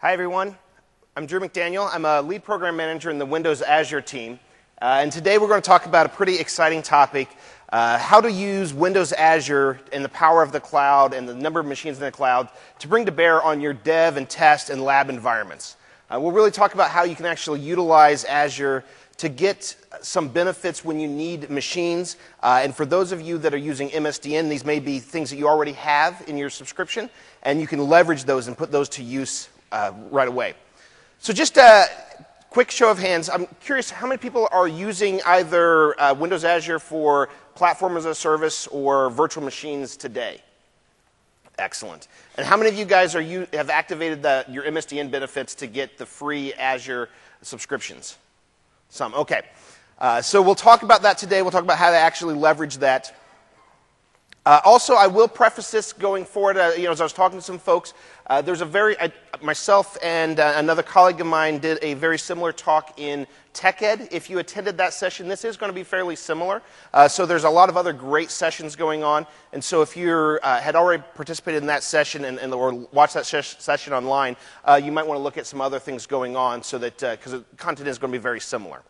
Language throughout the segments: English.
Hi, everyone. I'm Drew McDaniel. I'm a lead program manager in the Windows Azure team. And today we're going to talk about a pretty exciting topic, how to use Windows Azure and the power of the cloud and the number of machines in the cloud to bring to bear on your dev and test and lab environments. We'll really talk about how you can actually utilize Azure to get some benefits when you need machines. And for those of you that are using MSDN, these may be things that you already have in your subscription, and you can leverage those and put those to use right away. So just a quick show of hands. I'm curious, how many people are using either Windows Azure for Platform as a Service or virtual machines today? Excellent. And how many of you guys have activated your MSDN benefits to get the free Azure subscriptions? Some. Okay. So we'll talk about that today. We'll talk about how to actually leverage that. Also, I will preface this going forward. As I was talking to some folks, myself and another colleague of mine did a very similar talk in TechEd. If you attended that session, this is going to be fairly similar. So there's a lot of other great sessions going on. And so if you had already participated in that session or watched that session online, you might want to look at some other things going on so that because the content is going to be very similar.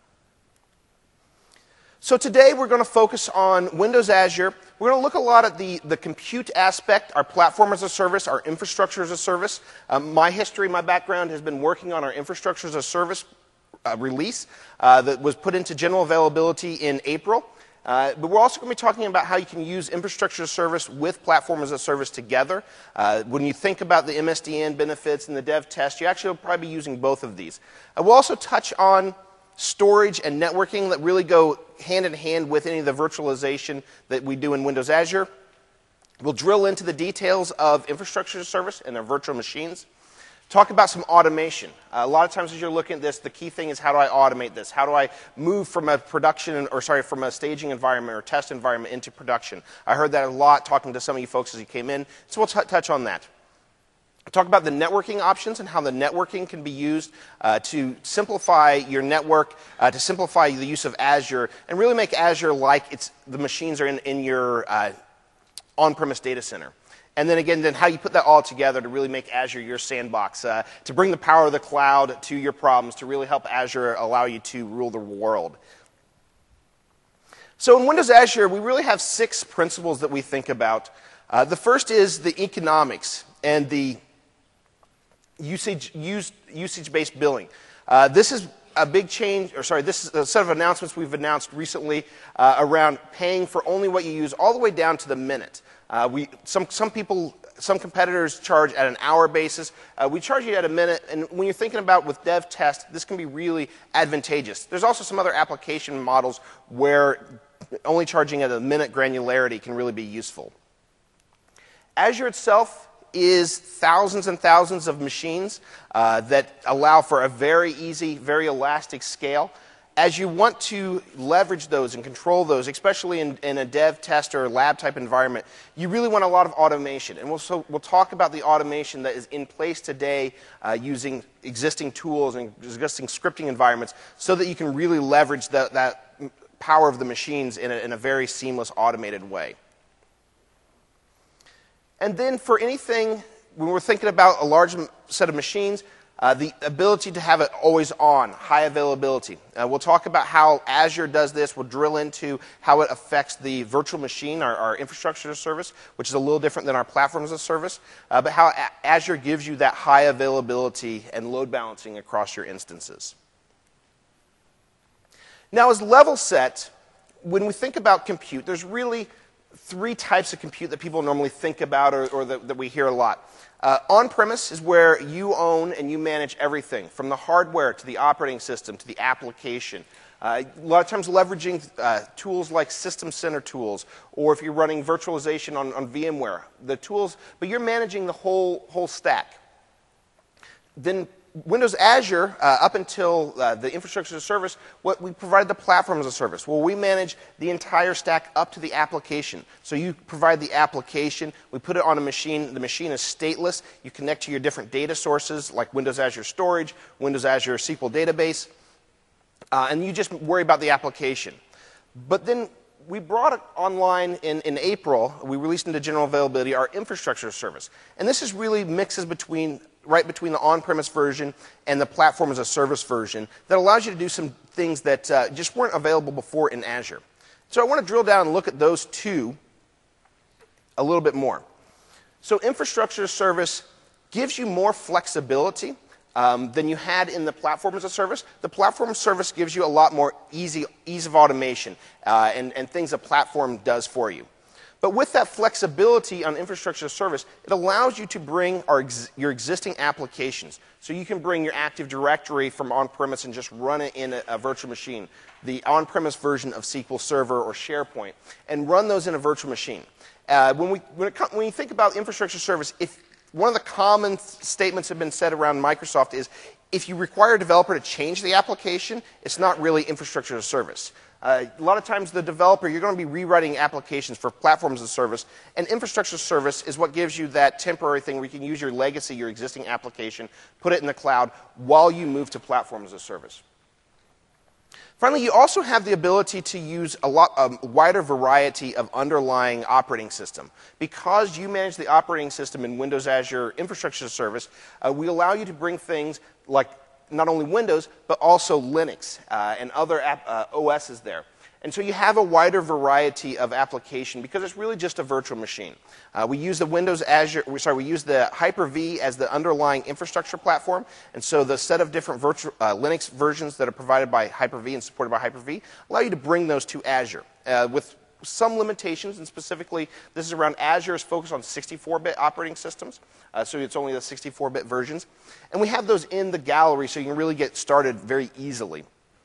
So today we're going to focus on Windows Azure. We're going to look a lot at the compute aspect, our platform as a service, our infrastructure as a service. My history, my background has been working on our infrastructure as a service release that was put into general availability in April. But we're also going to be talking about how you can use infrastructure as a service with platform as a service together. When you think about the MSDN benefits and the dev test, you actually will probably be using both of these. We'll also touch on storage and networking that really go hand in hand with any of the virtualization that we do in Windows Azure. We'll drill into the details of infrastructure as a service and their virtual machines. Talk about some automation. A lot of times as you're looking at this, the key thing is how do I automate this? How do I move from from a staging environment or test environment into production? I heard that a lot talking to some of you folks as you came in, so we'll touch on that. Talk about the networking options and how the networking can be used to simplify your network, to simplify the use of Azure, and really make Azure like the machines are in your on-premise data center. And then again, how you put that all together to really make Azure your sandbox, to bring the power of the cloud to your problems, to really help Azure allow you to rule the world. So in Windows Azure, we really have 6 principles that we think about. The first is the economics and the usage-based billing. This is a big change, this is a set of announcements we've announced recently around paying for only what you use all the way down to the minute. Some competitors charge at an hour basis. We charge you at a minute, and when you're thinking about with dev test, this can be really advantageous. There's also some other application models where only charging at a minute granularity can really be useful. Azure itself is thousands and thousands of machines that allow for a very easy, very elastic scale. As you want to leverage those and control those, especially in a dev, test, or lab type environment, you really want a lot of automation. And we'll talk about the automation that is in place today using existing tools and existing scripting environments so that you can really leverage that power of the machines in a very seamless, automated way. And then for anything, when we're thinking about a large set of machines, the ability to have it always on, high availability. We'll talk about how Azure does this. We'll drill into how it affects the virtual machine, our infrastructure as a service, which is a little different than our platform as a service, but how Azure gives you that high availability and load balancing across your instances. Now, as level set, when we think about compute, there's really 3 types of compute that people normally think about or that we hear a lot. On-premise is where you own and you manage everything, from the hardware to the operating system to the application. A lot of times leveraging tools like System Center tools, or if you're running virtualization on VMware, the tools, but you're managing the whole stack. Then Windows Azure, up until the infrastructure as a service, we provided the platform as a service. Well, we manage the entire stack up to the application. So you provide the application, we put it on a machine, the machine is stateless, you connect to your different data sources like Windows Azure Storage, Windows Azure SQL Database, and you just worry about the application. But then we brought it online in April. We released into general availability our infrastructure as a service. And this is really mixes right between the on-premise version and the platform as a service version that allows you to do some things that just weren't available before in Azure. So I want to drill down and look at those two a little bit more. So infrastructure as a service gives you more flexibility than you had in the platform as a service. The platform as a service gives you a lot more ease of automation and things a platform does for you. But with that flexibility on infrastructure as a service, it allows you to bring your existing applications. So you can bring your Active Directory from on-premise and just run it in a virtual machine, the on-premise version of SQL Server or SharePoint, and run those in a virtual machine. When you think about infrastructure as a service, one of the common statements that have been said around Microsoft is if you require a developer to change the application, it's not really infrastructure as a service. A lot of times the developer, you're going to be rewriting applications for platforms as a service, and infrastructure as a service is what gives you that temporary thing where you can use your legacy, your existing application, put it in the cloud while you move to platform as a service. Finally, you also have the ability to use a wider variety of underlying operating system. Because you manage the operating system in Windows Azure Infrastructure as a Service, we allow you to bring things like not only Windows, but also Linux and other OSs there. And so you have a wider variety of application because it's really just a virtual machine. We use the we use the Hyper-V as the underlying infrastructure platform, and so the set of different Linux versions that are provided by Hyper-V and supported by Hyper-V allow you to bring those to Azure with some limitations, and specifically this is around Azure is focused on 64-bit operating systems, so it's only the 64-bit versions. And we have those in the gallery so you can really get started very easily.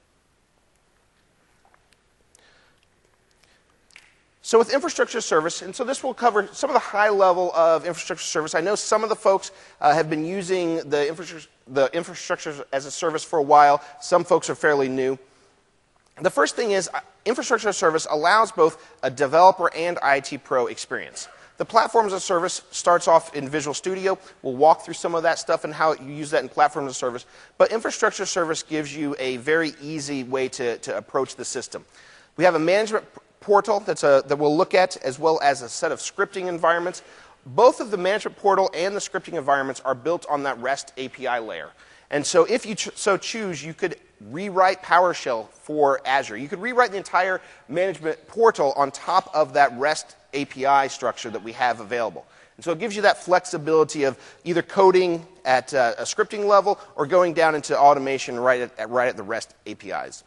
So with infrastructure as a service, and so this will cover some of the high level of infrastructure as a service. I know some of the folks have been using the infrastructure as a service for a while. Some folks are fairly new. The first thing is infrastructure as a service allows both a developer and IT pro experience. The platform as a service starts off in Visual Studio. We'll walk through some of that stuff and how you use that in platform as a service. But infrastructure as a service gives you a very easy way to approach the system. We have a management portal that we'll look at, as well as a set of scripting environments. Both of the management portal and the scripting environments are built on that REST API layer. And so if you so choose, you could rewrite PowerShell for Azure. You could rewrite the entire management portal on top of that REST API structure that we have available. And so it gives you that flexibility of either coding at a scripting level or going down into automation right at the REST APIs.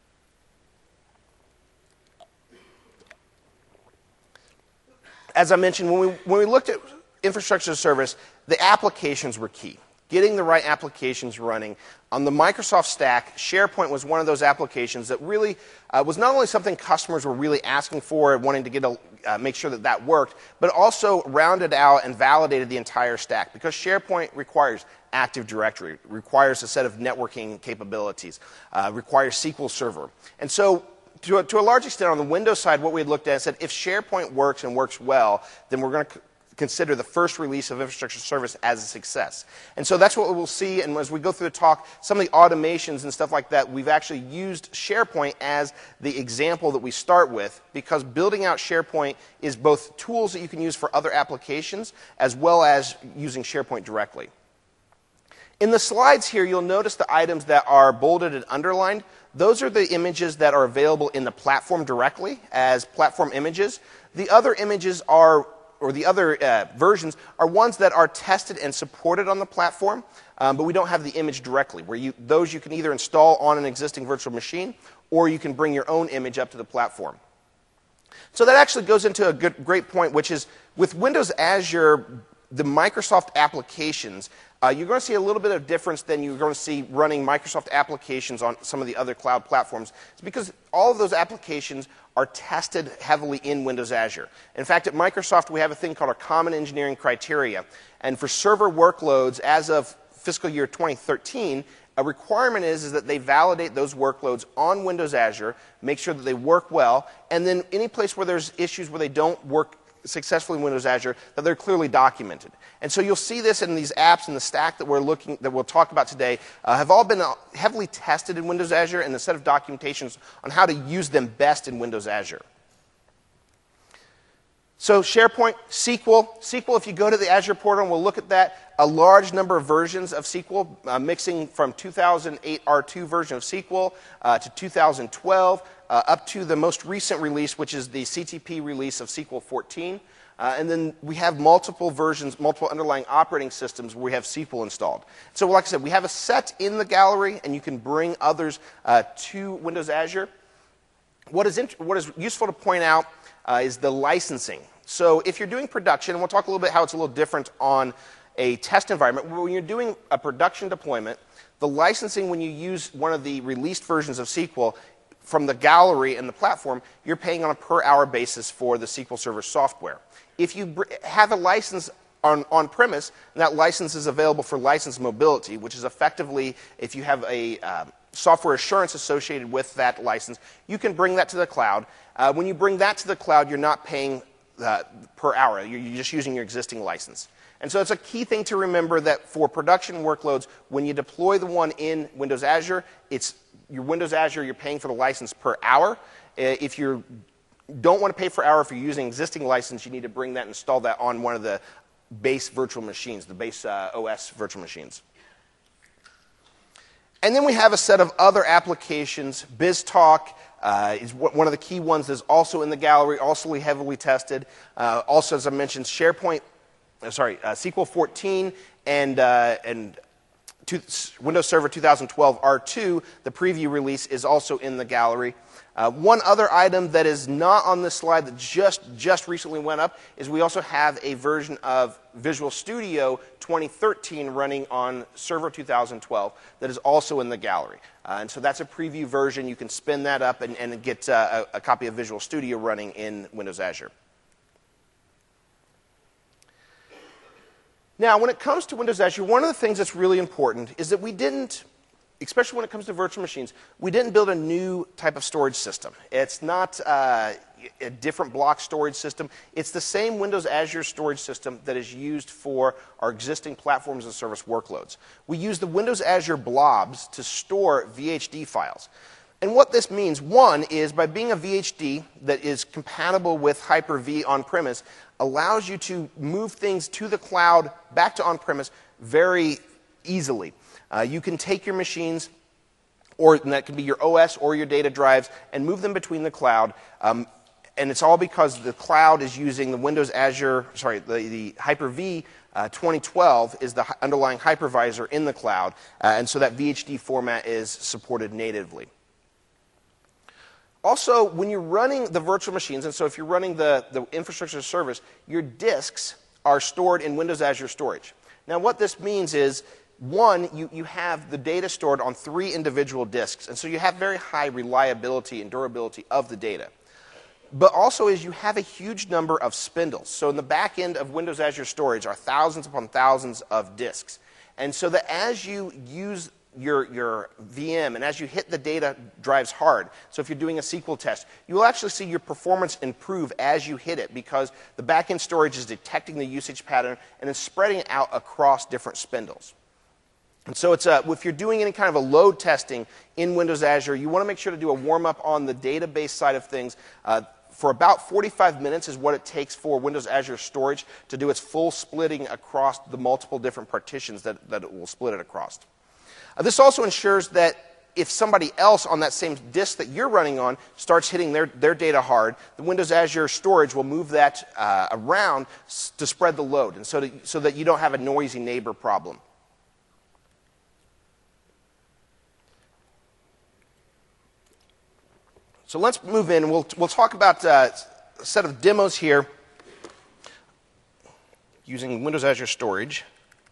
As I mentioned, when we looked at infrastructure as a service, the applications were key. Getting the right applications running. On the Microsoft stack, SharePoint was one of those applications that really was not only something customers were really asking for and wanting to make sure that worked, but also rounded out and validated the entire stack. Because SharePoint requires Active Directory, requires a set of networking capabilities, requires SQL Server. And so to a large extent on the Windows side, what we had looked at and said, if SharePoint works and works well, then we're going to consider the first release of infrastructure service as a success. And so that's what we'll see, and as we go through the talk, some of the automations and stuff like that, we've actually used SharePoint as the example that we start with, because building out SharePoint is both tools that you can use for other applications, as well as using SharePoint directly. In the slides here, you'll notice the items that are bolded and underlined. Those are the images that are available in the platform directly as platform images. The other images are, or the other versions, are ones that are tested and supported on the platform, but we don't have the image directly. Those you can either install on an existing virtual machine, or you can bring your own image up to the platform. So that actually goes into a great point, which is with Windows Azure, the Microsoft applications, you're going to see a little bit of difference than you're going to see running Microsoft applications on some of the other cloud platforms. It's because all of those applications are tested heavily in Windows Azure. In fact, at Microsoft, we have a thing called our Common Engineering Criteria. And for server workloads, as of fiscal year 2013, a requirement is that they validate those workloads on Windows Azure, make sure that they work well, and then any place where there's issues where they don't work successfully in Windows Azure, that they're clearly documented. And so you'll see this in these apps in the stack that we'll talk about today, have all been heavily tested in Windows Azure and the set of documentations on how to use them best in Windows Azure. So SharePoint, SQL, if you go to the Azure portal and we'll look at that, a large number of versions of SQL, mixing from 2008 R2 version of SQL to 2012, up to the most recent release, which is the CTP release of SQL 14. And then we have multiple versions, multiple underlying operating systems where we have SQL installed. So like I said, we have a set in the gallery, and you can bring others to Windows Azure. What is useful to point out is the licensing. So if you're doing production, and we'll talk a little bit how it's a little different on a test environment, when you're doing a production deployment, the licensing when you use one of the released versions of SQL from the gallery and the platform, you're paying on a per hour basis for the SQL Server software. If you have a license on-premise, that license is available for license mobility, which is effectively if you have a software assurance associated with that license, you can bring that to the cloud. When you bring that to the cloud, you're not paying per hour. You're just using your existing license. And so it's a key thing to remember that for production workloads, when you deploy the one in Windows Azure, it's your Windows Azure, you're paying for the license per hour. If you don't want to pay per hour, if you're using existing license, you need to bring that and install that on one of the base virtual machines, the base OS virtual machines. And then we have a set of other applications. BizTalk is one of the key ones that's also in the gallery, also heavily tested. Also, as I mentioned, SQL 14 and Windows Server 2012 R2, the preview release, is also in the gallery. One other item that is not on this slide that just recently went up is we also have a version of Visual Studio 2013 running on Server 2012 that is also in the gallery. And so that's a preview version. You can spin that up and get a copy of Visual Studio running in Windows Azure. Now, when it comes to Windows Azure, one of the things that's really important is that we didn't, especially when it comes to virtual machines, we didn't build a new type of storage system. It's not a different block storage system. It's the same Windows Azure storage system that is used for our existing platforms and service workloads. We use the Windows Azure blobs to store VHD files. And what this means, one, is by being a VHD that is compatible with Hyper-V on-premise, allows you to move things to the cloud, back to on-premise, very easily. You can take your machines, and that can be your OS or your data drives, and move them between the cloud. And it's all because the cloud is using the Windows Azure, the Hyper-V 2012 is the underlying hypervisor in the cloud, and so that VHD format is supported natively. Also, when you're running the virtual machines, and so if you're running the infrastructure as a service, your disks are stored in Windows Azure storage. Now, what this means is, one, you have the data stored on 3 individual disks, and so you have very high reliability and durability of the data. But also is you have a huge number of spindles. So in the back end of Windows Azure storage are thousands upon thousands of disks. And so that as you use your VM and as you hit the data drives hard, so if you're doing a SQL test, you will actually see your performance improve as you hit it because the back-end storage is detecting the usage pattern and then spreading it out across different spindles. And so it's if you're doing any kind of a load testing in Windows Azure, you want to make sure to do a warm-up on the database side of things. For about 45 minutes is what it takes for Windows Azure storage to do its full splitting across the multiple different partitions that it will split it across. This also ensures that if somebody else on that same disk that you're running on starts hitting their data hard, the Windows Azure storage will move that around to spread the load, and so that you don't have a noisy neighbor problem. So let's move in. We'll talk about a set of demos here using Windows Azure Storage.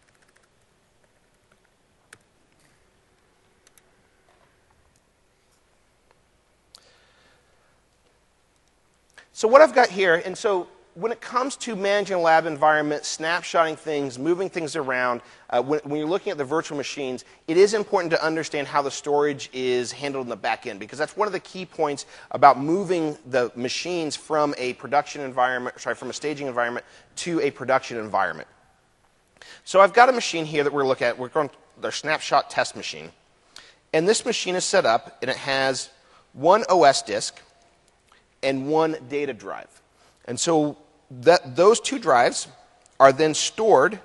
So what I've got here, and so when it comes to managing a lab environment, snapshotting things, moving things around, when you're looking at the virtual machines, it is important to understand how the storage is handled in the back end, because that's one of the key points about moving the machines from a production environment, from a staging environment to a production environment. So I've got a machine here that we're looking at. We're going the snapshot test machine. And this machine is set up, and it has one OS disk and one data drive. And so those two drives are then stored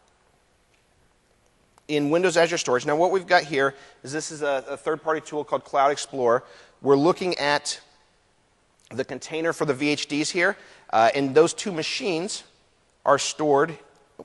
in Windows Azure Storage. Now what we've got here is this is a third-party tool called Cloud Explorer. We're looking at the container for the VHDs here, and those two machines are stored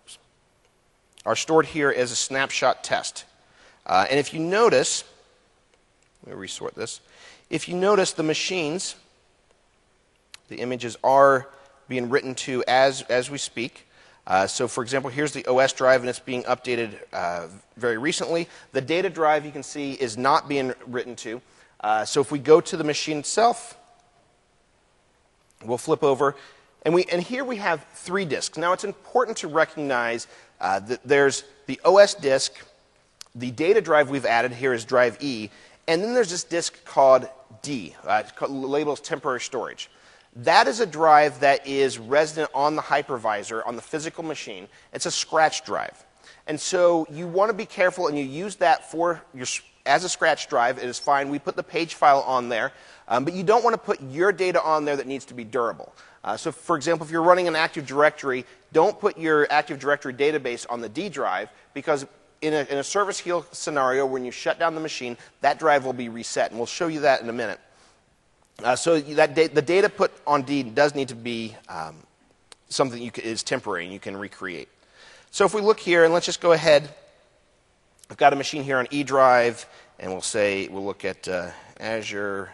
here as a snapshot test. And if you notice, let me resort this. If you notice, the machines, the images are being written to as we speak. So for example, here's the OS drive, and it's being updated very recently. The data drive, you can see, is not being written to. So if we go to the machine itself, we'll flip over, and here we have 3 disks. Now it's important to recognize that there's the OS disk, the data drive we've added here is drive E, and then there's this disk called D, labeled as temporary storage. That is a drive that is resident on the hypervisor, on the physical machine. It's a scratch drive. And so you want to be careful, and you use that as a scratch drive. It is fine. We put the page file on there. But you don't want to put your data on there that needs to be durable. So for example, if you're running an Active Directory, don't put your Active Directory database on the D drive, because in a service heal scenario, when you shut down the machine, that drive will be reset. And we'll show you that in a minute. So the data put on D does need to be something is temporary and you can recreate. So if we look here, and let's just go ahead. I've got a machine here on E drive, and we'll look at Azure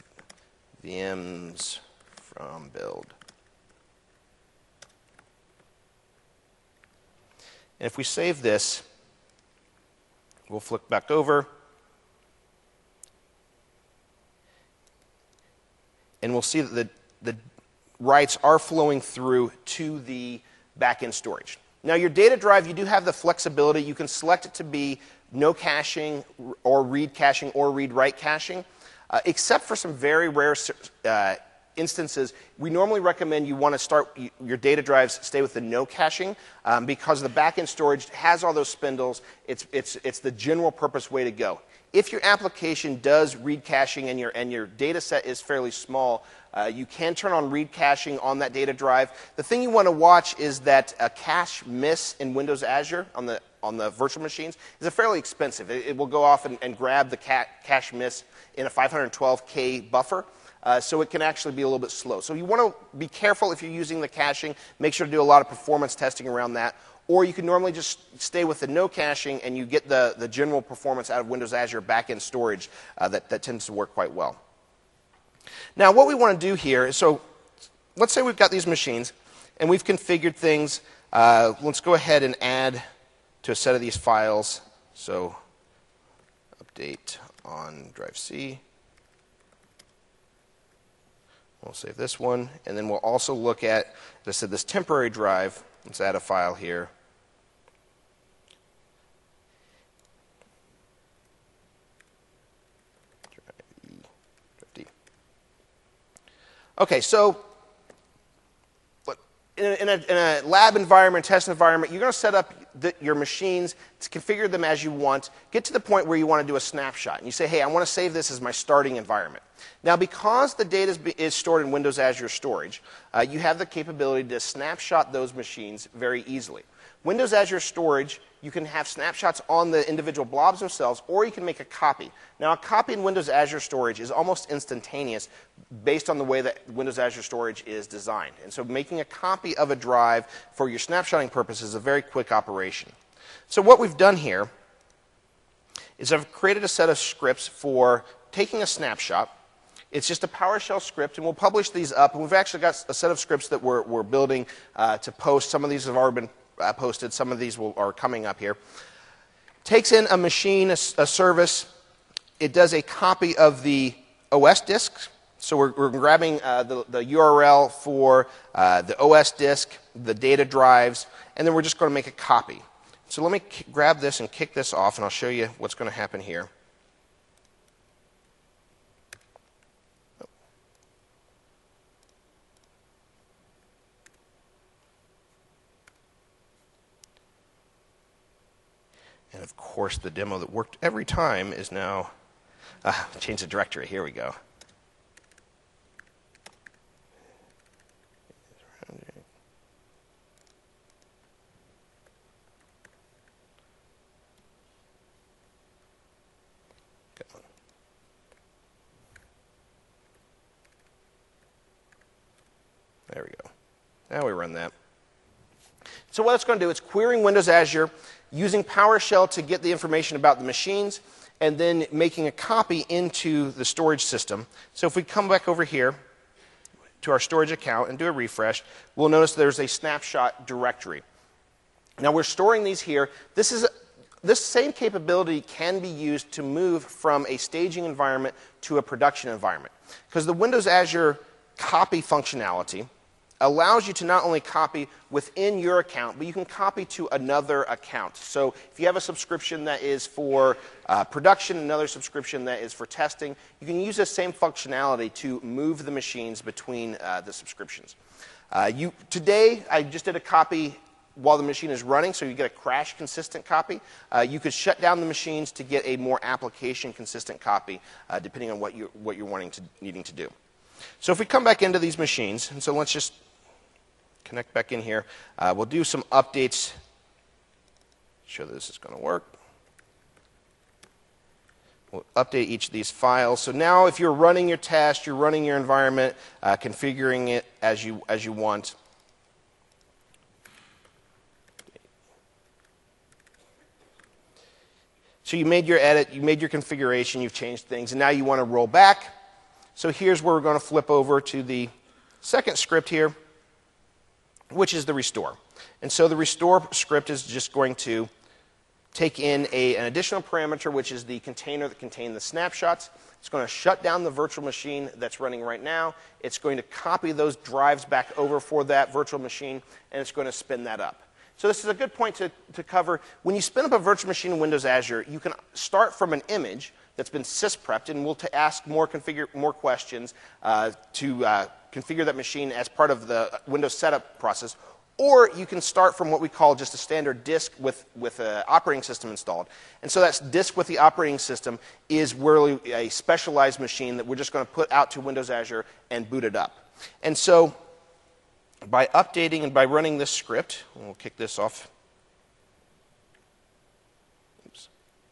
VMs from build. And if we save this, we'll flick back over. And we'll see that the writes are flowing through to the back-end storage. Now your data drive, you do have the flexibility. You can select it to be no caching or read caching or read-write caching. Except for some very rare instances, we normally recommend you want to start your data drives, stay with the no caching, because the back-end storage has all those spindles. It's the general purpose way to go. If your application does read caching and your data set is fairly small, you can turn on read caching on that data drive. The thing you want to watch is that a cache miss in Windows Azure on the virtual machines is fairly expensive. It will go off and grab the cache miss in a 512K buffer. So it can actually be a little bit slow. So you want to be careful if you're using the caching. Make sure to do a lot of performance testing around that. Or you can normally just stay with the no caching, and you get the general performance out of Windows Azure back-end storage that tends to work quite well. Now what we want to do here is, so let's say we've got these machines, and we've configured things. Let's go ahead and add to a set of these files. So update on drive C. We'll save this one, and then we'll also look at, as I said, this temporary drive. Let's add a file here. Okay, so in a lab environment, test environment, you're going to set up your machines, to configure them as you want, get to the point where you want to do a snapshot. And you say, hey, I want to save this as my starting environment. Now, because the data is stored in Windows Azure Storage, you have the capability to snapshot those machines very easily. Windows Azure Storage, you can have snapshots on the individual blobs themselves, or you can make a copy. Now, a copy in Windows Azure Storage is almost instantaneous based on the way that Windows Azure Storage is designed. And so making a copy of a drive for your snapshotting purposes is a very quick operation. So what we've done here is I've created a set of scripts for taking a snapshot. It's just a PowerShell script, and we'll publish these up. And we've actually got a set of scripts that we're building to post. Some of these have already been posted. Some of these are coming up here. Takes in a machine, a service. It does a copy of the OS disk. So we're grabbing the URL for the OS disk, the data drives, and then we're just going to make a copy. So let me grab this and kick this off, and I'll show you what's going to happen here. And of course, the demo that worked every time is now, change the directory, here we go. Now we run that. So what it's going to do, it's querying Windows Azure using PowerShell to get the information about the machines and then making a copy into the storage system. So if we come back over here to our storage account and do a refresh, we'll notice there's a snapshot directory. Now we're storing these here. This same capability can be used to move from a staging environment to a production environment, because the Windows Azure copy functionality allows you to not only copy within your account, but you can copy to another account. So if you have a subscription that is for production, another subscription that is for testing, you can use the same functionality to move the machines between the subscriptions. Today, I just did a copy while the machine is running, so you get a crash consistent copy. You could shut down the machines to get a more application consistent copy, depending on what you're needing to do. So if we come back into these machines, and so let's just connect back in here. We'll do some updates. Show that this is going to work. We'll update each of these files. So now if you're running your test, you're running your environment, configuring it as you want. So you made your edit, you made your configuration, you've changed things, and now you want to roll back. So here's where we're going to flip over to the second script here, which is the restore. And so the restore script is just going to take in an additional parameter, which is the container that contains the snapshots. It's going to shut down the virtual machine that's running right now. It's going to copy those drives back over for that virtual machine, and it's going to spin that up. So this is a good point to cover. When you spin up a virtual machine in Windows Azure, you can start from an image that's been sysprepped, and we'll ask more questions to configure that machine as part of the Windows setup process. Or you can start from what we call just a standard disk with an operating system installed. And so that disk with the operating system is really a specialized machine that we're just going to put out to Windows Azure and boot it up. And so by updating and by running this script, we'll kick this off. Oops.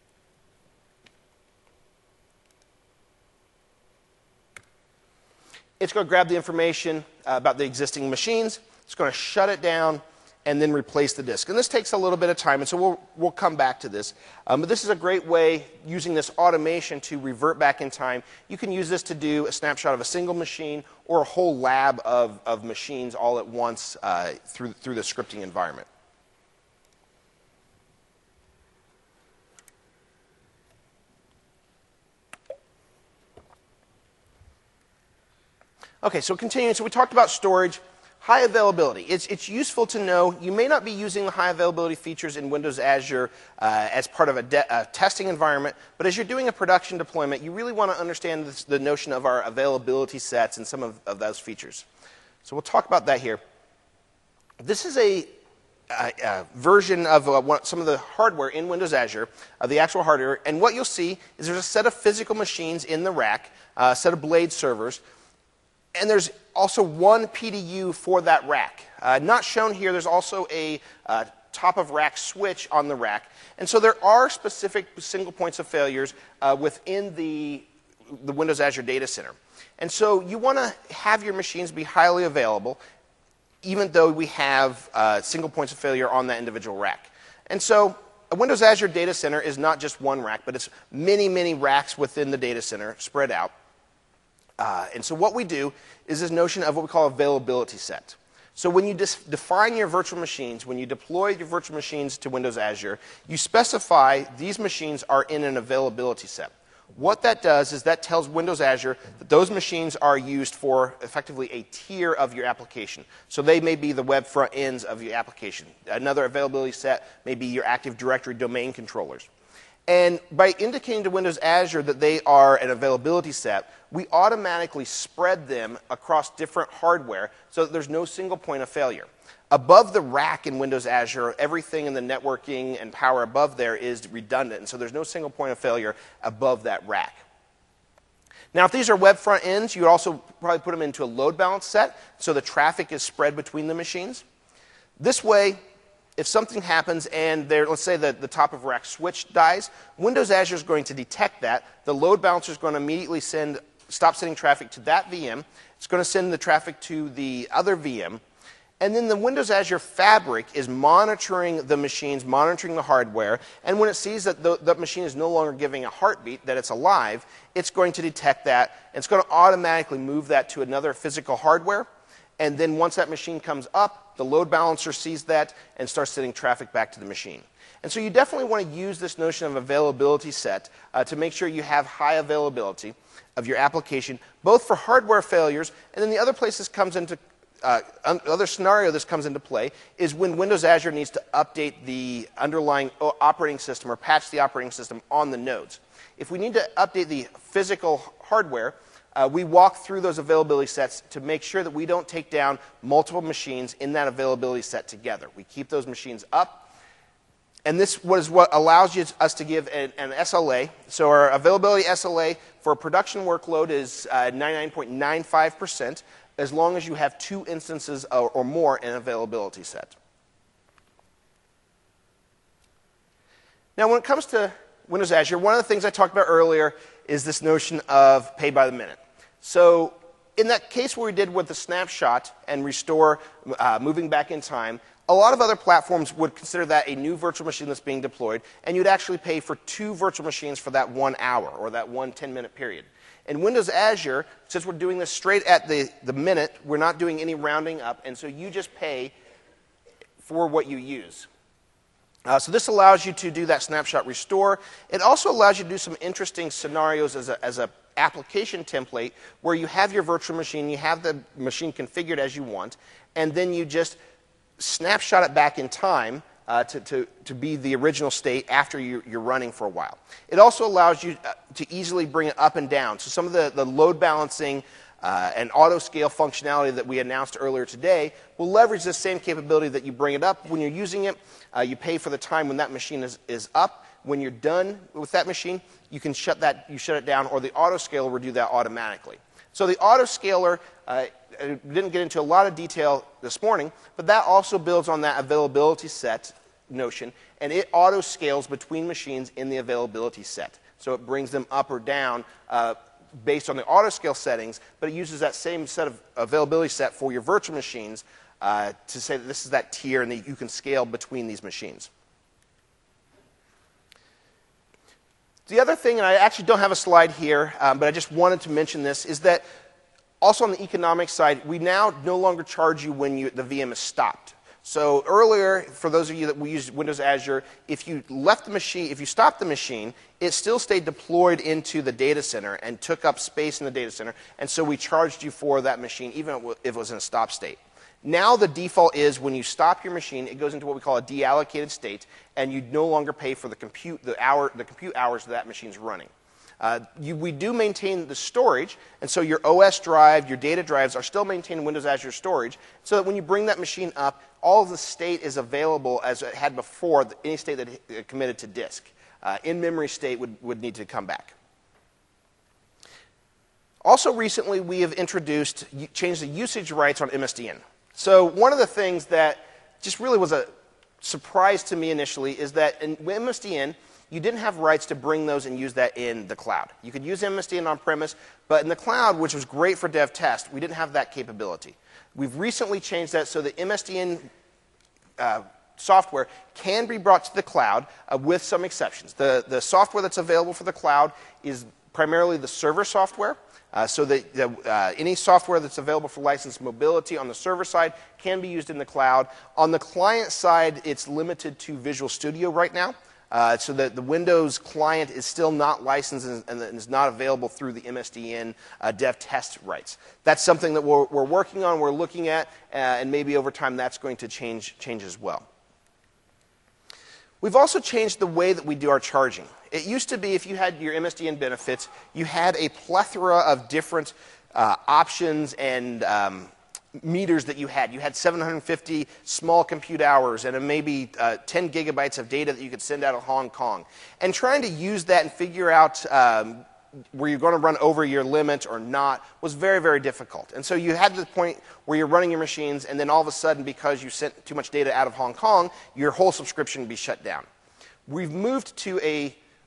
It's going to grab the information about the existing machines. It's going to shut it down and then replace the disk. And this takes a little bit of time, and so we'll come back to this. But this is a great way, using this automation, to revert back in time. You can use this to do a snapshot of a single machine or a whole lab of machines all at once through the scripting environment. Okay, so continuing. So we talked about storage. High availability. It's useful to know you may not be using the high availability features in Windows Azure as part of a testing environment, but as you're doing a production deployment, you really want to understand the notion of our availability sets and some of those features. So we'll talk about that here. This is a version of some of the hardware in Windows Azure, the actual hardware, and what you'll see is there's a set of physical machines in the rack, a set of blade servers, and there's also one PDU for that rack. Not shown here, there's also a top of rack switch on the rack. And so there are specific single points of failures within the Windows Azure Data Center. And so you want to have your machines be highly available, even though we have single points of failure on that individual rack. And so a Windows Azure Data Center is not just one rack, but it's many, many racks within the data center spread out. And so what we do is this notion of what we call availability set. So when you define your virtual machines, when you deploy your virtual machines to Windows Azure, you specify these machines are in an availability set. What that does is that tells Windows Azure that those machines are used for effectively a tier of your application. So they may be the web front ends of your application. Another availability set may be your Active Directory domain controllers. And by indicating to Windows Azure that they are an availability set, we automatically spread them across different hardware so that there's no single point of failure. Above the rack in Windows Azure, everything in the networking and power above there is redundant, and so there's no single point of failure above that rack. Now, if these are web front ends, you would also probably put them into a load balance set so the traffic is spread between the machines. This way, if something happens and let's say that the top of rack switch dies, Windows Azure is going to detect that. The load balancer is going to immediately stop sending traffic to that VM. It's going to send the traffic to the other VM. And then the Windows Azure Fabric is monitoring the machines, monitoring the hardware, and when it sees that the machine is no longer giving a heartbeat, that it's alive, it's going to detect that, and it's going to automatically move that to another physical hardware. And then once that machine comes up, the load balancer sees that and starts sending traffic back to the machine. And so you definitely want to use this notion of availability set to make sure you have high availability of your application, both for hardware failures, and then the other place this comes into other scenario this comes into play is when Windows Azure needs to update the underlying operating system or patch the operating system on the nodes. If we need to update the physical hardware, we walk through those availability sets to make sure that we don't take down multiple machines in that availability set together. We keep those machines up. And this is what allows us to give an SLA. So our availability SLA for a production workload is 99.95%, as long as you have 2 instances or more in an availability set. Now, when it comes to Windows Azure, one of the things I talked about earlier is this notion of pay by the minute. So in that case where we did with the snapshot and restore moving back in time, a lot of other platforms would consider that a new virtual machine that's being deployed, and you'd actually pay for 2 virtual machines for that 1 hour or that 1 10-minute period. In Windows Azure, since we're doing this straight at the minute, we're not doing any rounding up, and so you just pay for what you use. So this allows you to do that snapshot restore. It also allows you to do some interesting scenarios as a application template where you have your virtual machine, you have the machine configured as you want, and then you just snapshot it back in time to be the original state after you're running for a while. It also allows you to easily bring it up and down. So some of the load balancing and auto scale functionality that we announced earlier today will leverage the same capability that you bring it up. When you're using it, you pay for the time when that machine is up. When you're done with that machine, you can shut it down, or the auto scaler will do that automatically. So the auto scaler, I didn't get into a lot of detail this morning, but that also builds on that availability set notion, and it auto scales between machines in the availability set. So it brings them up or down based on the auto scale settings, but it uses that same set of availability set for your virtual machines to say that this is that tier and that you can scale between these machines. The other thing, and I actually don't have a slide here, but I just wanted to mention this, is that also on the economic side, we now no longer charge you when the VM is stopped. So earlier, for those of you that use Windows Azure, if you left the machine, if you stopped the machine, it still stayed deployed into the data center and took up space in the data center, and so we charged you for that machine even if it was in a stop state. Now the default is when you stop your machine, it goes into what we call a deallocated state, and you no longer pay for the compute hours that machine's running. We do maintain the storage, and so your OS drive, your data drives are still maintained in Windows Azure storage, so that when you bring that machine up, all of the state is available as it had before, any state that it committed to disk. In-memory state would need to come back. Also recently, we have changed the usage rights on MSDN. So one of the things that just really was a surprise to me initially is that in MSDN, you didn't have rights to bring those and use that in the cloud. You could use MSDN on-premise, but in the cloud, which was great for dev test, we didn't have that capability. We've recently changed that so that MSDN software can be brought to the cloud with some exceptions. The software that's available for the cloud is primarily the server software. So that any software that's available for licensed mobility on the server side can be used in the cloud. On the client side, it's limited to Visual Studio right now. So that the Windows client is still not licensed and is not available through the MSDN dev test rights. That's something that we're working on, we're looking at, and maybe over time that's going to change as well. We've also changed the way that we do our charging. It used to be if you had your MSDN benefits, you had a plethora of different options and meters that you had. You had 750 small compute hours and maybe 10 gigabytes of data that you could send out of Hong Kong. And trying to use that and figure out were you going to run over your limit or not was very, very difficult. And so you had to the point where you're running your machines, and then all of a sudden, because you sent too much data out of Hong Kong, your whole subscription would be shut down. We've moved to a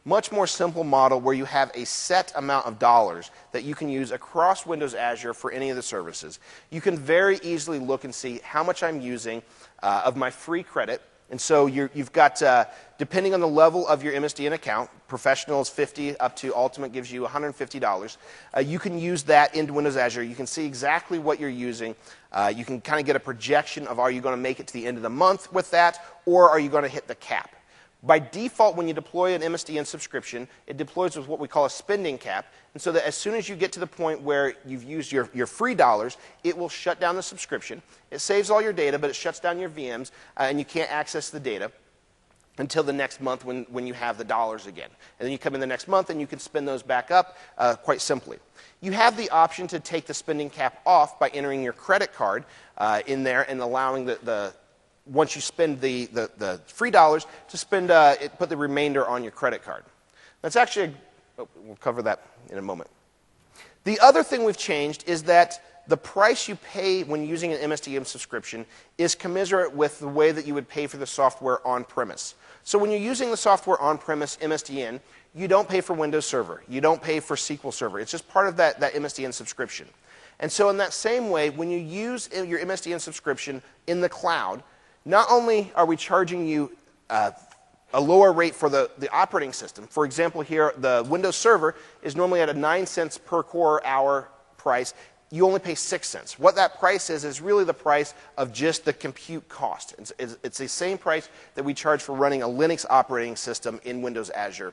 much more simple model where you have a set amount of dollars that you can use across Windows Azure for any of the services. You can very easily look and see how much I'm using of my free credit. And so you've got, depending on the level of your MSDN account, professional is $50 up to ultimate gives you $150. You can use that into Windows Azure. You can see exactly what you're using. You can kind of get a projection of, are you going to make it to the end of the month with that, or are you going to hit the cap? By default, when you deploy an MSDN subscription, it deploys with what we call a spending cap. And so that as soon as you get to the point where you've used your free dollars, it will shut down the subscription. It saves all your data, but it shuts down your VMs, and you can't access the data until the next month when you have the dollars again. And then you come in the next month, and you can spend those back up quite simply. You have the option to take the spending cap off by entering your credit card in there and allowing once you spend the free dollars, to spend put the remainder on your credit card. That's actually, we'll cover that in a moment. The other thing we've changed is that the price you pay when using an MSDN subscription is commensurate with the way that you would pay for the software on-premise. So when you're using the software on-premise MSDN, you don't pay for Windows Server. You don't pay for SQL Server. It's just part of that MSDN subscription. And so in that same way, when you use your MSDN subscription in the cloud, not only are we charging you a lower rate for the operating system. For example, here, the Windows Server is normally at a 9 cents per core hour price. You only pay 6 cents. What that price is really the price of just the compute cost. It's the same price that we charge for running a Linux operating system in Windows Azure.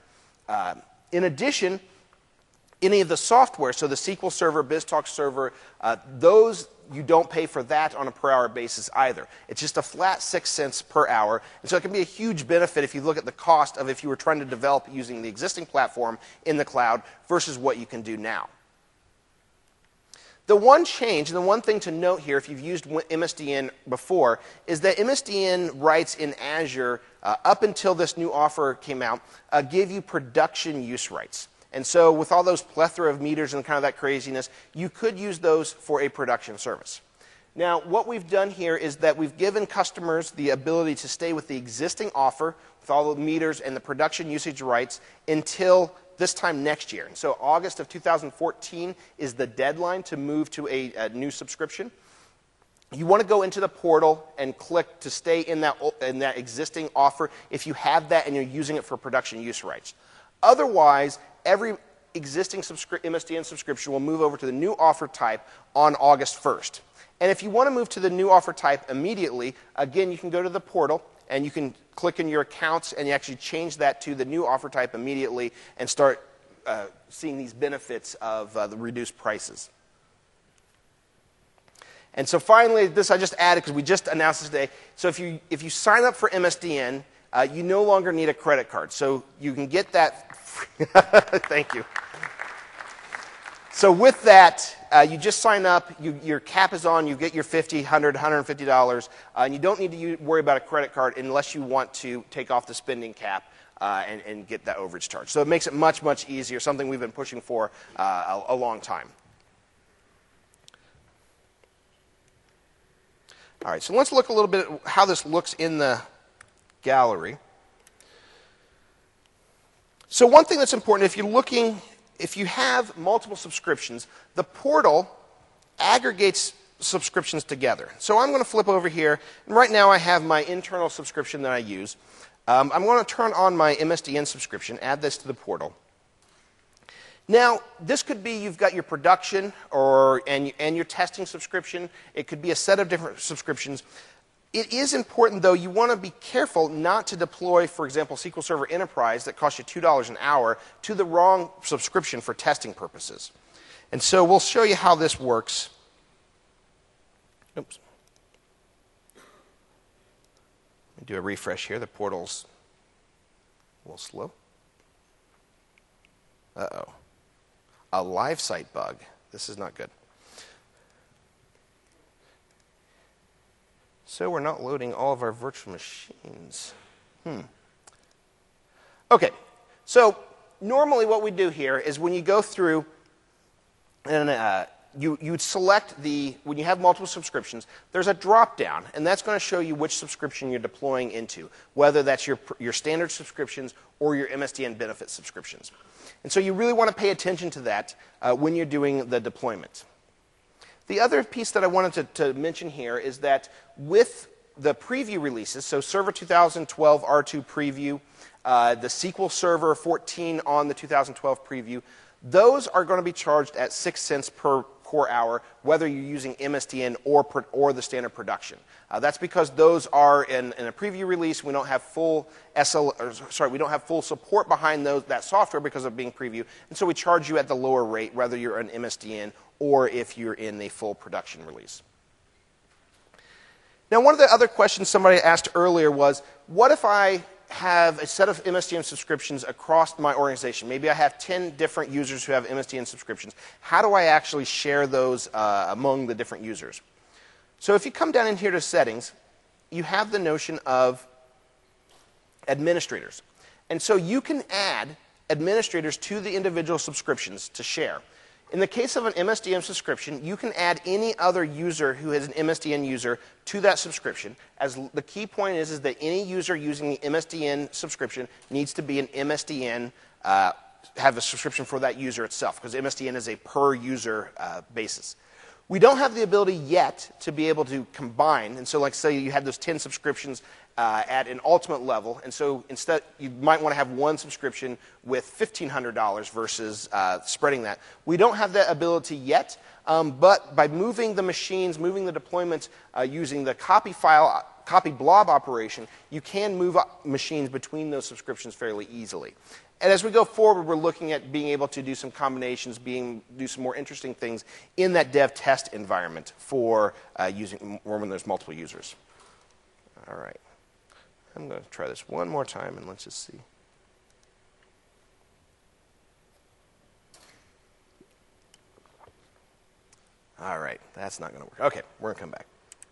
In addition, any of the software, so the SQL Server, BizTalk Server, those you don't pay for that on a per hour basis either. It's just a flat 6 cents per hour. And so it can be a huge benefit if you look at the cost of if you were trying to develop using the existing platform in the cloud versus what you can do now. The one change, and the one thing to note here if you've used MSDN before, is that MSDN rights in Azure, up until this new offer came out, give you production use rights. And so with all those plethora of meters and kind of that craziness, you could use those for a production service. Now, what we've done here is that we've given customers the ability to stay with the existing offer with all the meters and the production usage rights until this time next year. And so August of 2014 is the deadline to move to a new subscription. You want to go into the portal and click to stay in that existing offer if you have that and you're using it for production use rights. Otherwise, every existing MSDN subscription will move over to the new offer type on August 1st. And if you want to move to the new offer type immediately, again, you can go to the portal and you can click in your accounts and you actually change that to the new offer type immediately and start seeing these benefits of the reduced prices. And so finally, this I just added because we just announced this today. So if you sign up for MSDN, you no longer need a credit card. So you can get that. Thank you. So with that, you just sign up, your cap is on, you get your $50, $100, $150, and you don't need to worry about a credit card unless you want to take off the spending cap and get that overage charge. So it makes it much, much easier, something we've been pushing for a long time. All right, so let's look a little bit at how this looks in the gallery. So one thing that's important, if you have multiple subscriptions, the portal aggregates subscriptions together. So I'm going to flip over here, and right now I have my internal subscription that I use. I'm going to turn on my MSDN subscription, add this to the portal. Now, this could be you've got your production and your testing subscription. It could be a set of different subscriptions. It is important, though, you want to be careful not to deploy, for example, SQL Server Enterprise that costs you $2 an hour to the wrong subscription for testing purposes. And so we'll show you how this works. Oops. Let me do a refresh here. The portal's a little slow. Uh-oh. A live site bug. This is not good. So we're not loading all of our virtual machines. Okay, so normally what we do here is when you go through and you'd select when you have multiple subscriptions, there's a drop down, and that's going to show you which subscription you're deploying into, whether that's your standard subscriptions or your MSDN benefit subscriptions. And so you really want to pay attention to that when you're doing the deployment. The other piece that I wanted to mention here is that with the preview releases, so Server 2012 R2 preview, the SQL Server 14 on the 2012 preview, those are going to be charged at 6 cents per core hour, whether you're using MSDN or the standard production. That's because those are in a preview release. We don't have full we don't have full support behind that software because of being preview, and so we charge you at the lower rate, whether you're an MSDN or if you're in a full production release. Now, one of the other questions somebody asked earlier was, what if I have a set of MSDN subscriptions across my organization? Maybe I have 10 different users who have MSDN subscriptions. How do I actually share those among the different users? So if you come down in here to settings, you have the notion of administrators. And so you can add administrators to the individual subscriptions to share. In the case of an MSDN subscription, you can add any other user who is an MSDN user to that subscription. As the key point is that any user using the MSDN subscription needs to be an MSDN, have a subscription for that user itself, because MSDN is a per user basis. We don't have the ability yet to be able to combine, and so like say you had those 10 subscriptions at an ultimate level, and so instead you might want to have one subscription with $1,500 versus spreading that. We don't have that ability yet, but by moving the machines, moving the deployments using the copy blob operation, you can move machines between those subscriptions fairly easily. And as we go forward, we're looking at being able to do some combinations, do some more interesting things in that dev test environment for using when there's multiple users. All right. I'm going to try this one more time, and let's just see. All right. That's not going to work. OK, we're going to come back.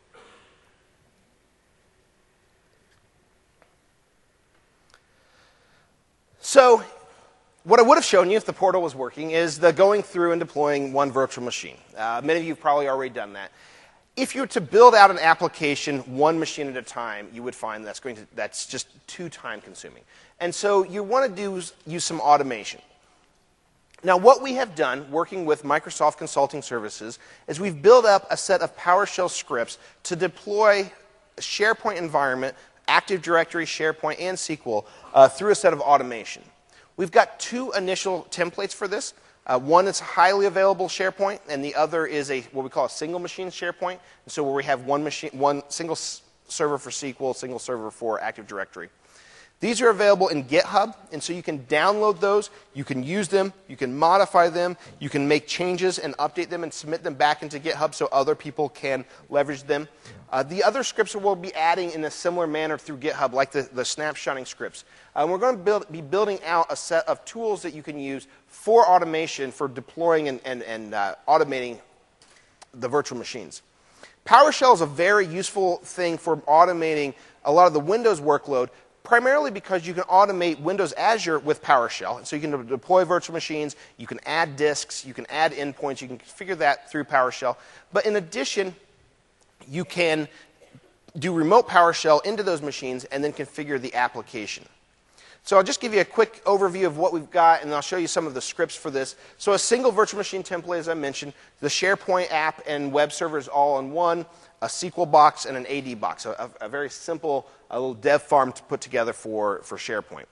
So what I would have shown you if the portal was working is the going through and deploying one virtual machine. Many of you have probably already done that. If you were to build out an application one machine at a time, you would find that's just too time consuming. And so you want to use some automation. Now, what we have done working with Microsoft Consulting Services is we've built up a set of PowerShell scripts to deploy a SharePoint environment, Active Directory, SharePoint, and SQL through a set of automation. We've got two initial templates for this. One is highly available SharePoint, and the other is what we call a single machine SharePoint. And so where we have one single server for SQL, single server for Active Directory. These are available in GitHub, and so you can download those, you can use them, you can modify them, you can make changes and update them and submit them back into GitHub so other people can leverage them. The other scripts we'll be adding in a similar manner through GitHub, like the snapshotting scripts. We're going to be building out a set of tools that you can use for automation, for deploying and automating the virtual machines. PowerShell is a very useful thing for automating a lot of the Windows workload, primarily because you can automate Windows Azure with PowerShell. And so you can deploy virtual machines, you can add disks, you can add endpoints, you can configure that through PowerShell. But in addition, you can do remote PowerShell into those machines and then configure the application. So I'll just give you a quick overview of what we've got, and I'll show you some of the scripts for this. So a single virtual machine template, as I mentioned, the SharePoint app and web servers all in one, a SQL box, and an AD box, a very simple little dev farm to put together for SharePoint.